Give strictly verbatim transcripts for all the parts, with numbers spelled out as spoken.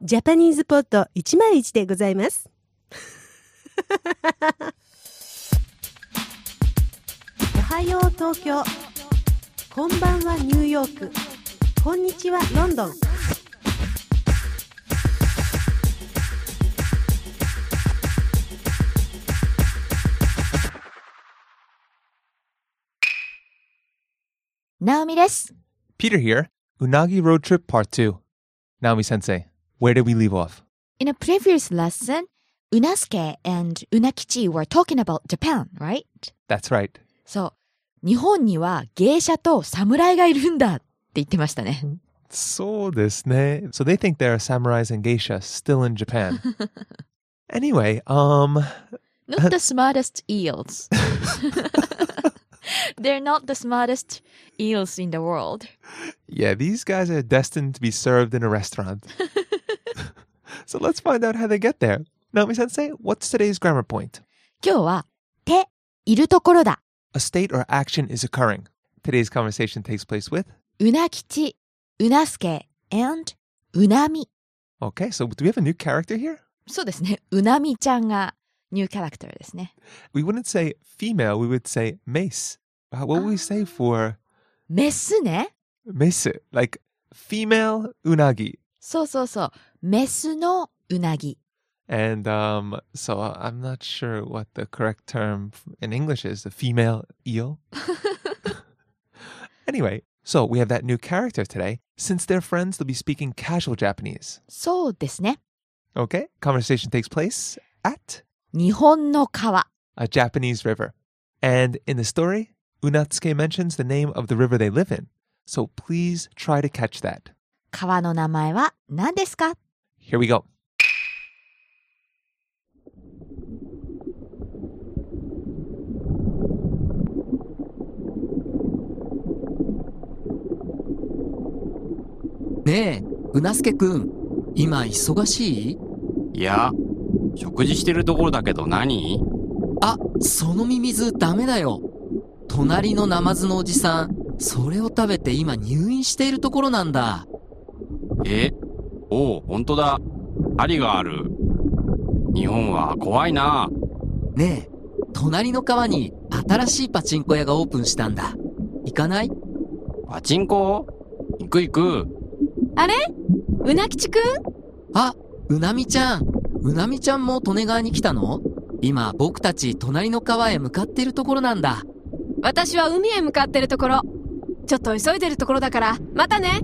ジャパニーズポットいちまるいちでございます。おはよう東京、こんばんはニューヨーク、こんにちはロンドン。 ナオミです。 Peter here. Unagi Road Trip Part two. Naomi Sensei, where did we leave off? In a previous lesson, Unasuke and Unakichi were talking about Japan, right? That's right. そう、日本には芸者と侍がいるんだって言ってましたね。 そうですね。So they think there are samurais and geishas still in Japan. Anyway, um... Not the smartest eels. They're not the smartest eels in the world. Yeah, these guys are destined to be served in a restaurant. So let's find out how they get there. Naomi Sensei, what's today's grammar point? 今日は、て、いるところだ。 A state or action is occurring. Today's conversation takes place with? Unakichi, Unasuke, and Unami. Okay, so do we have a new character here? そうですね。Unami ちゃんがニューキャラクターですね。 We wouldn't say female, we would say mace. What would we say for... メスね。 メス like female unagi. そうそうそう。メスのうなぎ。 And um, so I'm not sure what the correct term in English is. The female eel. Anyway, so we have that new character today. Since they're friends, they'll be speaking casual Japanese. そうですね。 Okay, conversation takes place at... 日本の川。 A Japanese river. And in the story, Unatsuke mentions the name of the river they live in. So please try to catch that. 川の名前は何ですか? Here we go. ねえ、うなすけくん、今忙しい？ いや、食事してるところだけど何？ あ、そのミミズダメだよ。隣のナマズのおじさん、それを食べて今入院しているところなんだ。 え、おう、ほんとだ。針がある。日本は怖いな。 ねえ、隣の川に新しいパチンコ屋がオープンしたんだ。行かない？ パチンコ？行く行く。 あれ？うなきちくん？ あ、うなみちゃん。うなみちゃんも利根川に来たの？今僕たち隣の川へ向かっているところなんだ。 私は海へ向かってるところ。ちょっと急いでるところだからまたね。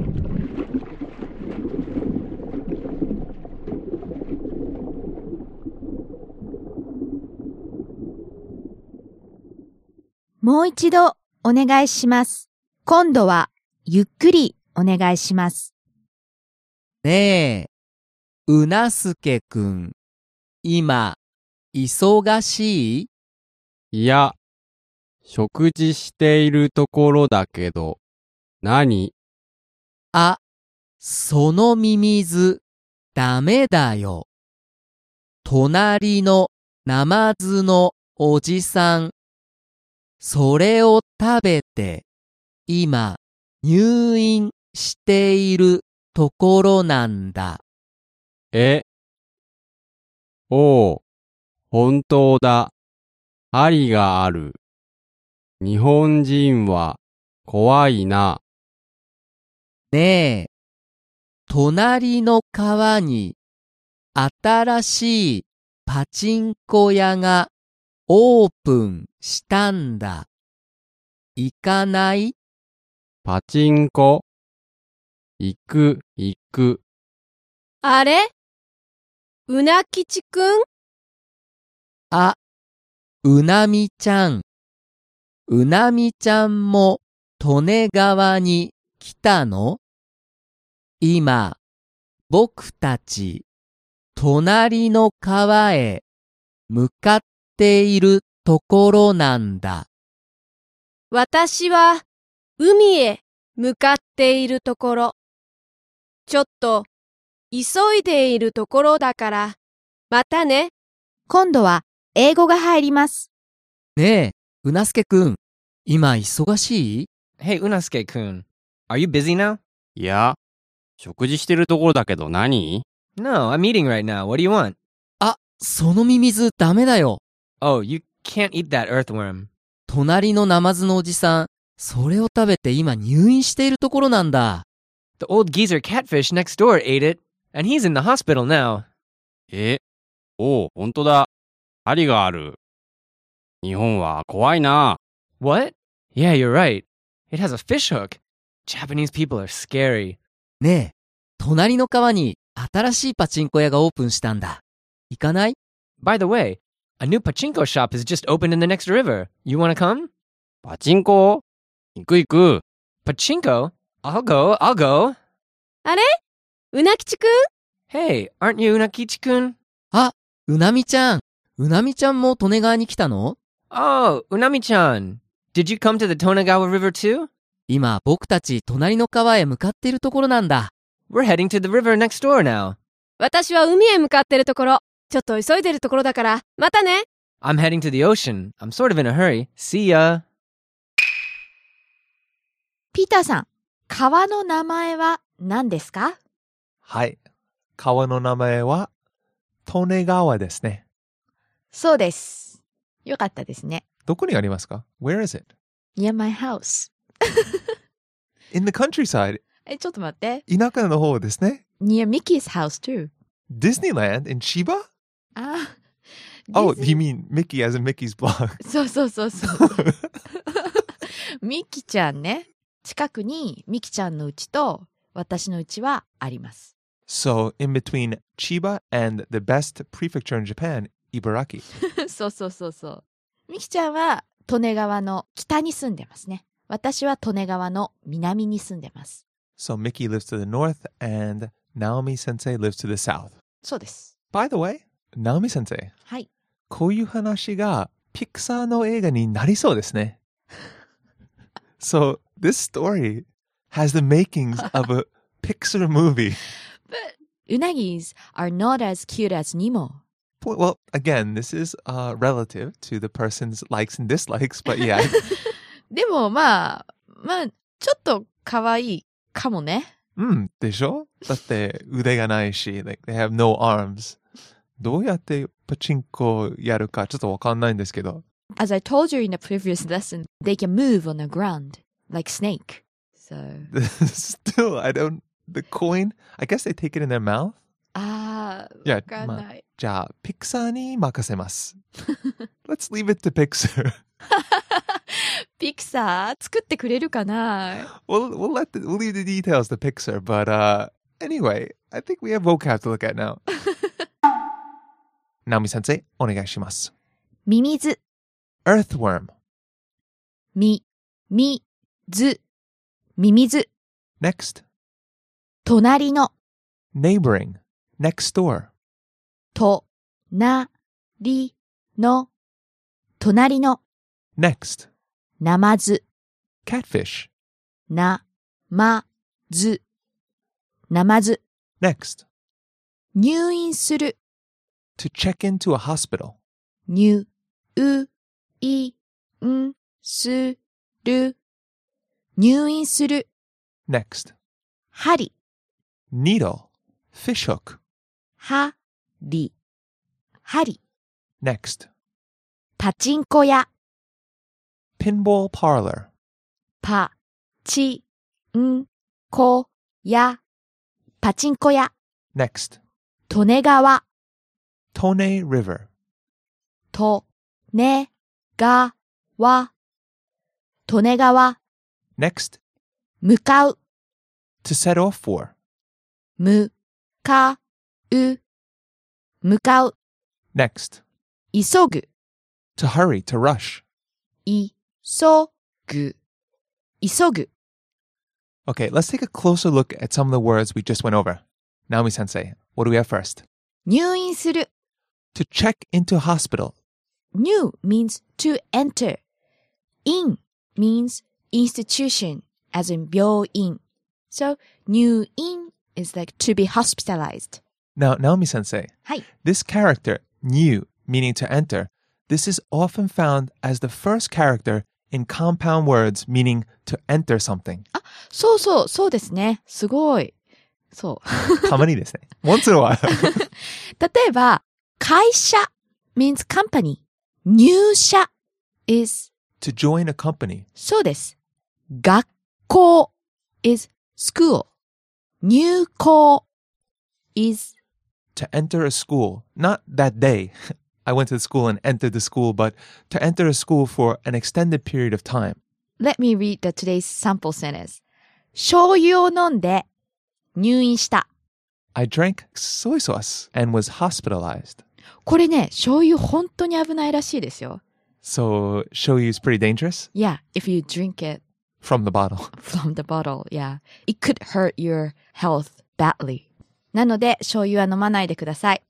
もう一度お願いします。今度はゆっくりお願いします。 ねえ、うなすけくん、今忙しい？ いや、食事しているところだけど、何？ あ、そのミミズ、ダメだよ。隣のナマズのおじさん、それを食べて、今、入院しているところなんだ。 え？おう、本当だ。針がある。日本人は怖いな。 ねえ、隣の川に新しいパチンコ屋がオープンしたんだ。行かない？ パチンコ？行く行く。 あれ？うなきちくん？ あ、うなみちゃん。うなみちゃんも利根川に来たの？今、僕たち、隣の川へ向かっているところなんだ。 私は海へ向かっているところ。ちょっと急いでいるところだからまたね。 今度は英語が入ります。 ねえ、うなすけくん、今忙しい？ Hey, Unasuke-kun, are you busy now? いや、 食事してるところだけど何？ No, I'm eating right now. What do you want? あ、そのミミズダメだよ。 Oh, you can't eat that earthworm. 隣のナマズのおじさん、それを食べて今入院しているところなんだ。 The old geezer catfish next door ate it, and he's in the hospital now. え、おう、ほんとだ。針がある。日本は怖いな。 What? Yeah, you're right. It has a fish hook. Japanese people are scary. ねえ、隣の川に新しいパチンコ屋がオープンしたんだ。行かない？ By the way, a new pachinko shop has just opened in the next river. You want to come? パチンコ？行く行く。 Pachinko? I'll go, I'll go. あれうなきちくん Hey, aren't you Unakichi-kun? あ、うなみちゃん。うなみちゃんも利根川に来たの？ Oh, Unami-chan. Did you come to the Tonagawa River too? 今僕たち隣の川へ向かっているところなんだ。 We're heading to the river next door now. 私は海へ向かってるところ。ちょっと急いでるところだから、またね。 I'm heading to the ocean. I'm sort of in a hurry. See ya. ピーターさん、川の名前は何ですか？ はい。川の名前は、利根川ですね。 そうです。よかったですね。 どこにありますか？ Where is it? Near my house. In the countryside. え、ちょっと待って。 田舎の方ですね。 Near Mickey's house too. Disneyland in Chiba? あ、 Oh, Disney- you mean Mickey as in Mickey's blog. そうそうそうそう。ミキちゃんね。近くにミキちゃんの家と私の家はあります。 So, in between Chiba and the best prefecture in Japan, Ibaraki. そうそうそうそう。ミキちゃんは利根川の北に住んでますね。私は利根川の南に住んでます。 So, Mickey lives to the north and Naomi sensei lives to the south. そうです。 By the way, Naomi sensei, はい。 こういう話がピクサーの映画になりそうですね。So, this story has the makings of a Pixar movie. But unagis are not as cute as Nemo. Well, again, this is uh, relative to the person's likes and dislikes, but yeah. でもまあ、まあ、ちょっと可愛いかもね。 うん、でしょ？だって腕がないし、like, they have no arms. どうやってパチンコやるかちょっとわかんないんですけど。 As I told you in the previous lesson, they can move on the ground like snake. So, Still, I don't, the coin, I guess they take it in their mouth? あー、 いやわかんまあない。 じゃあ、ピクサーに任せます。Let's leave it to Pixar. ピクサー作ってくれるかな？ We'll, we'll, let the, we'll leave the details to Pixar, but uh, anyway, I think we have vocab to look at now. ナオミ先生、お願いします。 ミミズ、 Earthworm. み、み、ず、ミミズ、 Next. 隣の、 Neighboring. Next door. と、な、り、の、隣の、 Next. なまず、 Catfish. な、ま、ず、なまず、 Next. 入院する、 To check into a hospital. 入、う、い、ん、す、る、入院する、 Next. 針、 Needle. Fishhook. は、り、針、 Next. パチンコ屋、 Pinball parlor. パ、チ、ん、こ、や、パチンコ屋、 Next. 利根川、 Tone River. と、ね、が、わ、利根川、 Next. 向かう、 To set off for. む、か、う、向かう、 Next. 急ぐ、 To hurry, to rush. い、そ、ぐ、急ぐ。 Okay, let's take a closer look at some of the words we just went over. Naomi sensei, what do we have first? 入院する。 To check into a hospital. New means to enter. In means institution, as in 病院。So, 入院 is like to be hospitalized. Now, Naomi sensei, はい。 this character, new, meaning to enter, this is often found as the first character in compound words meaning to enter something. そうそう、そうですね。すごい。 そう。 たまにですね。once in a while. 例えば、会社 means company. 入社 is To join a company. そうです。学校 is school. 入校 is To enter a school. Not that day. I went to the school and entered the school, but to enter a school for an extended period of time. Let me read the today's sample sentence. 醤油を飲んで入院した。 I drank soy sauce and was hospitalized. これね、醤油本当に危ないらしいですよ。 So, shoyu is pretty dangerous? Yeah, if you drink it From the bottle. from the bottle, yeah. It could hurt your health badly. なので、醤油は飲まないでください。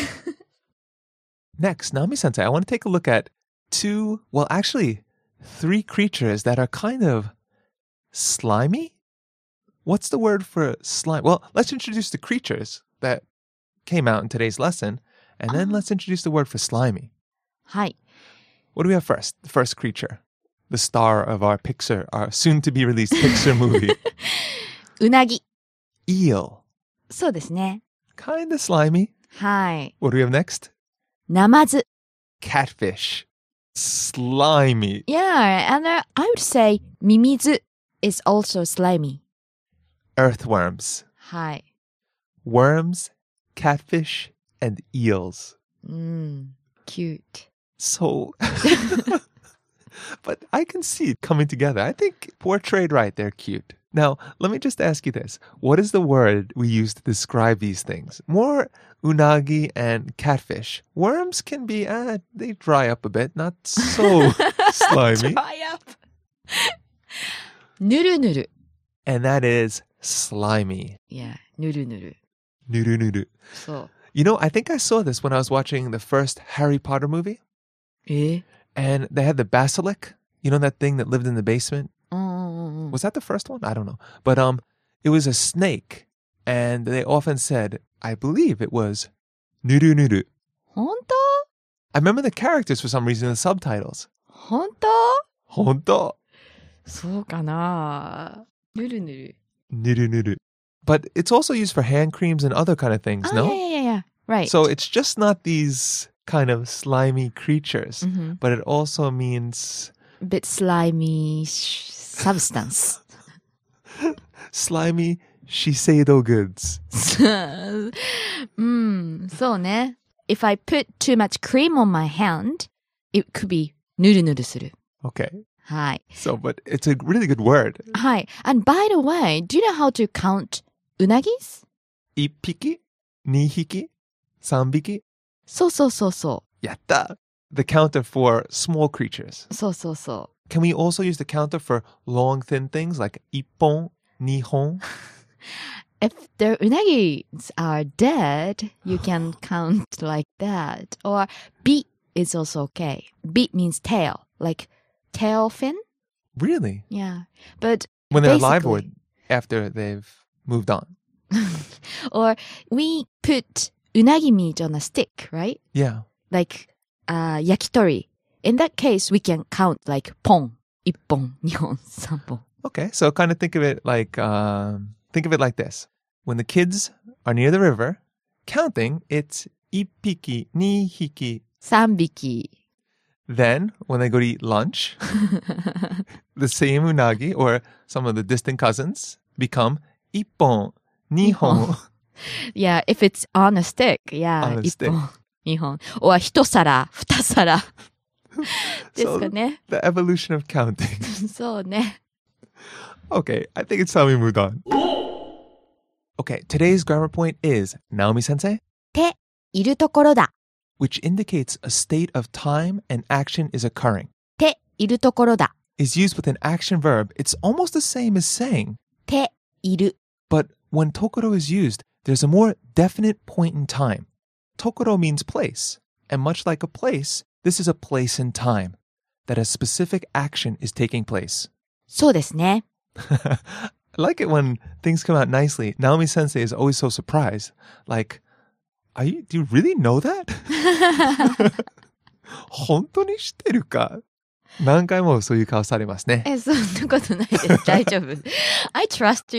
Next, Naomi-sensei, I want to take a look at two, well, actually, three creatures that are kind of slimy? What's the word for slime? Well, let's introduce the creatures that came out in today's lesson, and then let's introduce the word for slimy. はい。 What do we have first? The first creature, the star of our Pixar, our soon-to-be-released Pixar movie. うなぎ。 Eel. そうですね。 Kind of slimy. はい。 What do we have next? ナマズ。 Catfish. Slimy. Yeah, and uh, I would say ミミズ is also slimy. Earthworms. はい。 Worms, catfish, and eels. うん。cute. So, but I can see it coming together. I think portrayed right, they're cute. Now, let me just ask you this. What is the word we use to describe these things? More unagi and catfish. Worms can be, uh, they dry up a bit, not so slimy. Dry up. ぬるぬる。 And that is slimy. Yeah, ぬるぬる。 Nuru nuru. そう。 You know, I think I saw this when I was watching the first Harry Potter movie. え And they had the basilisk. You know that thing that lived in the basement? うんうんうん。 Was that the first one? I don't know. But um, it was a snake. And they often said, I believe it was nuru nuru. 本当 I remember the characters for some reason in the subtitles. 本当 Honto. そうかなぬるぬる。 Nuru nuru. But it's also used for hand creams and other kind of things, Oh, no? yeah, yeah, yeah. Right. So it's just not these kind of slimy creatures, Mhm. but it also means bit slimy sh- substance. slimy Shiseido goods. うん、そうね。If I put too much cream on my hand, it could be ぬるぬるする。 Okay. はい。 So, but it's a really good word. はい。And by the way, do you know how to count うなぎs? Ippiki, nihiki, sanbiki. そうそうそうそ Yatta. The counter for small creatures. う。そうそうそ Can we also use the counter for long, thin things like ippon, nihon? う。If the うなぎare dead, you can count like that. Or び is also okay. び means tail, like tail fin. Really? Yeah. But When they're alive or basically- after they've moved on? or we put うなぎ meat on a stick, right? Yeah. Like uh, yakitori. In that case, we can count like ポン、いっぽん、にほん、さんぼん。 Okay. So kind of think of it like, um, think of it like this. When the kids are near the river, counting, it's ippiki, nihiki. さんびき。 Then, when they go to eat lunch, the same unagi or some of the distant cousins become ippon, nihon. Yeah, if it's on a stick. Yeah, On a いっ stick. ぽん、にほん。or 一皿、二皿。ですかね。 The evolution of counting. そうね。 Okay, I think it's time we moved on. Okay, today's grammar point is Naomi Sensei, て、いるところだ。 which indicates a state of time and action is occurring. て、いるところだ。 Is used with an action verb. It's almost the same as saying, て、いる。 but when tokoro is used, there's a more definite point in time. Tokoro means place, and much like a place, this is a place in time that a specific action is taking place. そうですね。 I like it when things come out nicely. Naomi Sensei is always so surprised. Like, are you, do you really know that? 本当に知ってるか? 何回もそういう顔されますね。 え、そんなことないです。大丈夫。I trust you.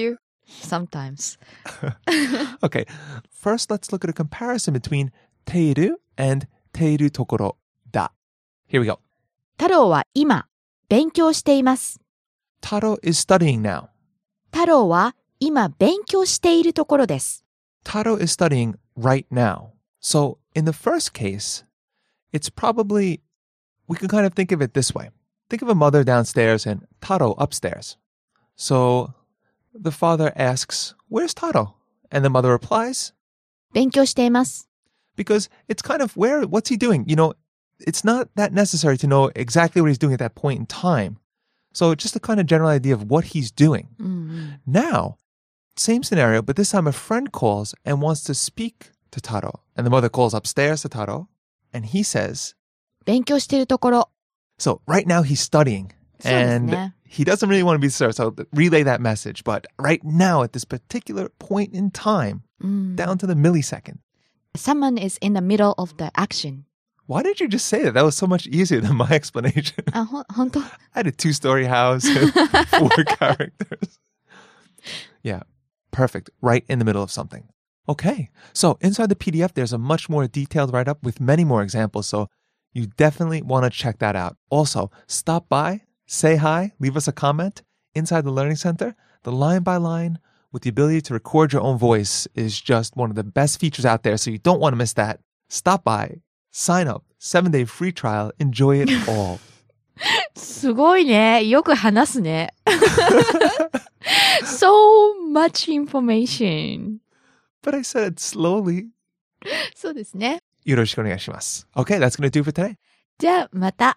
sometimes. Okay, first let's look at a comparison between ている and ているところだ. Here we go. 太郎は今、勉強しています。 Taro is studying now. 太郎は今、勉強しているところです。 Taro is studying right now. So in the first case, it's probably, we can kind of think of it this way. Think of a mother downstairs and Taro upstairs. So the father asks, where's Taro? And the mother replies, 勉強しています。 because it's kind of where, what's he doing? You know, it's not that necessary to know exactly what he's doing at that point in time. So just a kind of general idea of what he's doing. うんうん、 Now, same scenario, but this time a friend calls and wants to speak to Taro. And the mother calls upstairs to Taro. And he says, 勉強しているところ。 so right now he's studying. そうです And ね。 he doesn't really want to be disturbed. So relay that message. But right now at this particular point in time, うん、 down to the millisecond. Someone is in the middle of the action. Why did you just say that? That was so much easier than my explanation. あ、ほ、本当 I had a two-story house and four characters. Yeah, perfect. Right in the middle of something. Okay, so inside the P D F, there's a much more detailed write-up with many more examples, so you definitely want to check that out. Also, stop by, say hi, leave us a comment. Inside the Learning Center, the line-by-line with the ability to record your own voice is just one of the best features out there, so you don't want to miss that. Stop by, sign up, seven-day free trial, enjoy it all. すごいね。よく話すね。so much information. But I said it slowly. そうですね。 よろしくお願いします。Okay, that's going to do for today. じゃあ、また。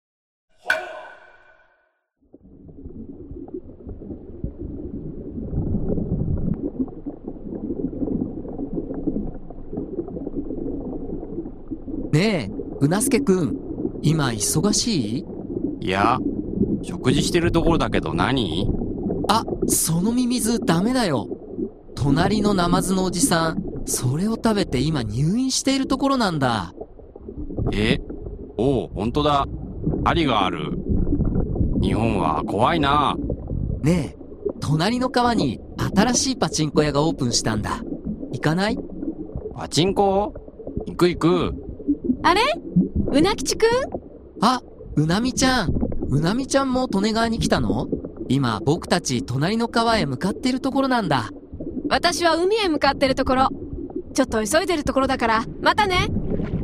ねえ、うなすけくん、今忙しい？ いや、食事してるところだけど何？ あ、そのミミズダメだよ。隣のナマズのおじさん、それを食べて今入院しているところなんだ。 え、おう、ほんとだ。針がある。日本は怖いな。 ねえ、隣の川に新しいパチンコ屋がオープンしたんだ。行かない？ パチンコ？行く行く。 あれ？うなきちくん？ あ、うなみちゃん。うなみちゃんも利根川に来たの？今僕たち隣の川へ向かっているところなんだ。 私は海へ向かってるところ。ちょっと急いでるところだから、またね。